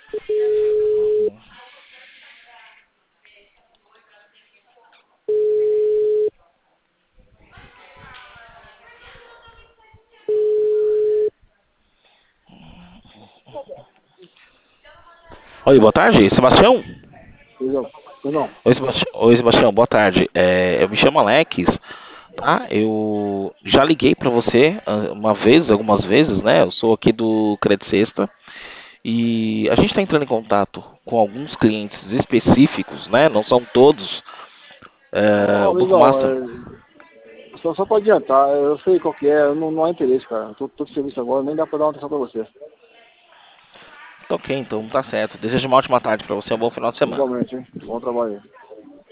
Oi, boa tarde, Sebastião. Pois não. Oi, Sebastião, boa tarde. Eu me chamo Alex, tá? Eu já liguei para você uma vez, algumas vezes, né? Eu sou aqui do Credit Sexta e a gente está entrando em contato com alguns clientes específicos, né? Não são todos. Ó, O Banco amigão, Master. só pra adiantar, eu sei qual que é, não há interesse, cara. Tô de serviço agora, nem dá pra dar uma atenção pra você. Tá ok, então tá certo. Desejo uma ótima tarde para você, um bom final de semana. Igualmente, hein? Bom trabalho aí.